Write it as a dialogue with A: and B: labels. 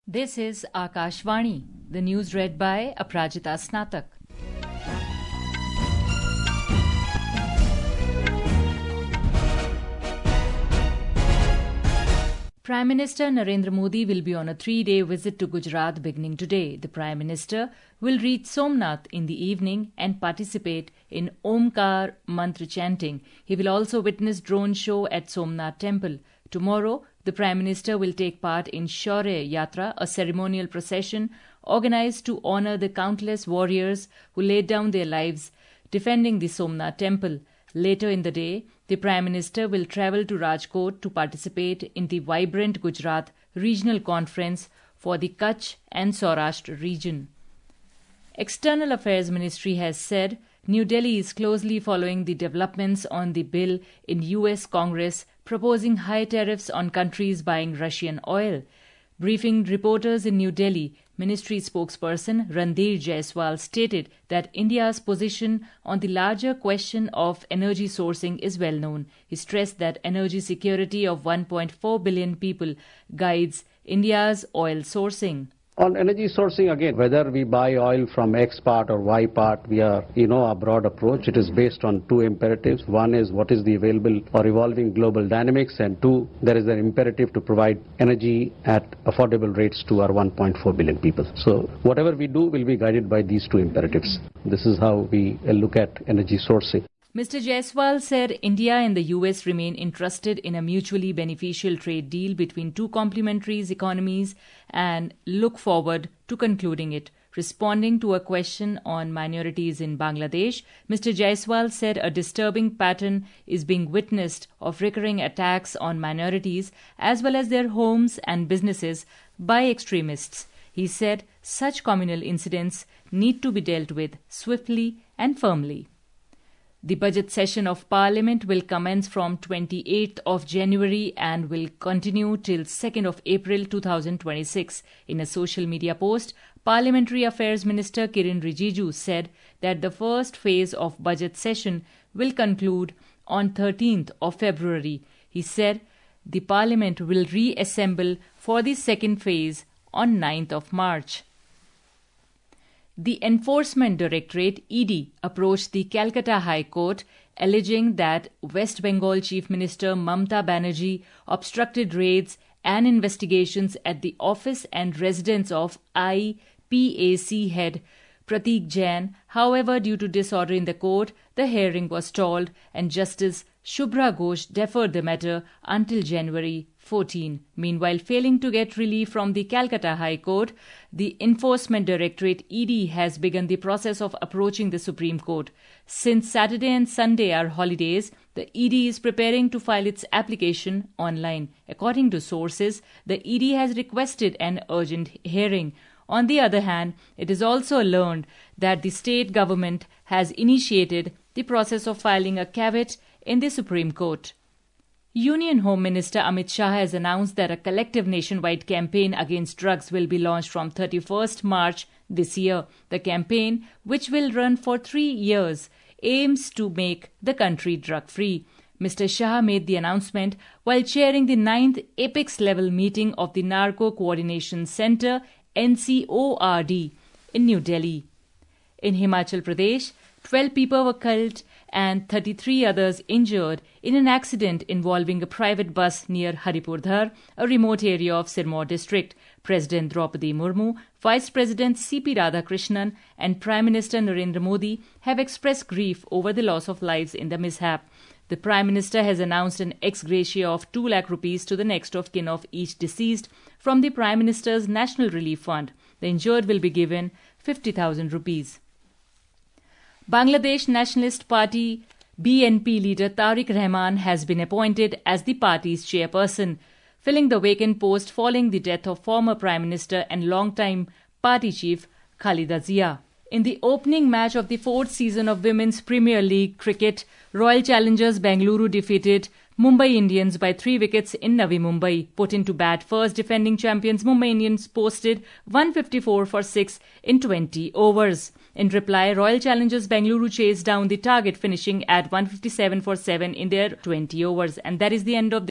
A: This is Akashvani, the news read by Aprajita Snatak. Prime Minister Narendra Modi will be on a 3-day visit to Gujarat beginning today. The Prime Minister will reach Somnath in the evening and participate in Omkar mantra chanting. He will also witness drone show at Somnath Temple. Tomorrow, the Prime Minister will take part in Shaurya Yatra, a ceremonial procession organized to honor the countless warriors who laid down their lives defending the Somnath Temple. Later in the day, the Prime Minister will travel to Rajkot to participate in the Vibrant Gujarat Regional Conference for the Kutch and Saurashtra region. External Affairs Ministry has said New Delhi is closely following the developments on the bill in US Congress proposing high tariffs on countries buying Russian oil. Briefing reporters in New Delhi, Ministry spokesperson Randhir Jaiswal stated that India's position on the larger question of energy sourcing is well known. He stressed that energy security of 1.4 billion people guides India's oil sourcing.
B: On energy sourcing, again, whether we buy oil from X part or Y part, we are, a broad approach. It is based on two imperatives. One is what is the available or evolving global dynamics, and two, there is an imperative to provide energy at affordable rates to our 1.4 billion people. So whatever we do will be guided by these two imperatives. This is how we look at energy sourcing.
A: Mr. Jaiswal said India and the US remain interested in a mutually beneficial trade deal between two complementary economies and look forward to concluding it. Responding to a question on minorities in Bangladesh, Mr. Jaiswal said a disturbing pattern is being witnessed of recurring attacks on minorities as well as their homes and businesses by extremists. He said such communal incidents need to be dealt with swiftly and firmly. The budget session of Parliament will commence from 28th of January and will continue till 2nd of April 2026. In a social media post, Parliamentary Affairs Minister Kiren Rijiju said that the first phase of budget session will conclude on 13th of February. He said the Parliament will reassemble for the second phase on 9th of March. The Enforcement Directorate ED approached the Calcutta High Court alleging that West Bengal Chief Minister Mamata Banerjee obstructed raids and investigations at the office and residence of IPAC head Pratik Jain. However, due to disorder in the court, the hearing was stalled and Justice Shubhra Ghosh deferred the matter until January 14. Meanwhile, failing to get relief from the Calcutta High Court, the Enforcement Directorate ED has begun the process of approaching the Supreme Court. Since Saturday and Sunday are holidays, the ED is preparing to file its application online. According to sources, the ED has requested an urgent hearing. On the other hand, it is also learned that the state government has initiated the process of filing a caveat in the Supreme Court. Union Home Minister Amit Shah has announced that a collective nationwide campaign against drugs will be launched from 31st March this year. The campaign, which will run for 3 years, aims to make the country drug-free. Mr. Shah made the announcement while chairing the 9th apex-level meeting of the Narco Coordination Centre NCORD in New Delhi. In Himachal Pradesh, 12 people were killed and 33 others injured in an accident involving a private bus near Haripurdhar, a remote area of Sirmaur district. President Draupadi Murmu, Vice President C.P. Radhakrishnan and Prime Minister Narendra Modi have expressed grief over the loss of lives in the mishap. The Prime Minister has announced an ex gratia of 2 lakh rupees to the next of kin of each deceased from the Prime Minister's National Relief Fund. The injured will be given 50,000 rupees. Bangladesh Nationalist Party BNP leader Tariq Rahman has been appointed as the party's chairperson, filling the vacant post following the death of former Prime Minister and long-time party chief Khalida Zia. In the opening match of the 4th season of Women's Premier League cricket, Royal Challengers Bengaluru defeated Mumbai Indians by 3 wickets in Navi Mumbai. Put into bat first, defending champions Mumbai Indians posted 154 for 6 in 20 overs. In reply, Royal Challengers Bengaluru chased down the target, finishing at 157 for 7 in their 20 overs. And that is the end of